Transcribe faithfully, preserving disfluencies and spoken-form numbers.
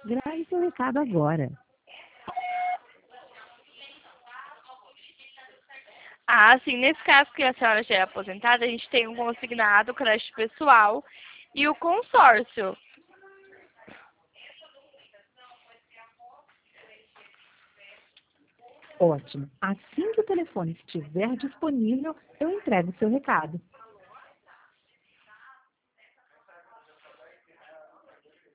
Grave seu recado agora. Ah, sim, nesse caso que a senhora já é aposentada, a gente tem um consignado, o crédito pessoal e o consórcio. Ótimo. Assim que o telefone estiver disponível, eu entrego o seu recado.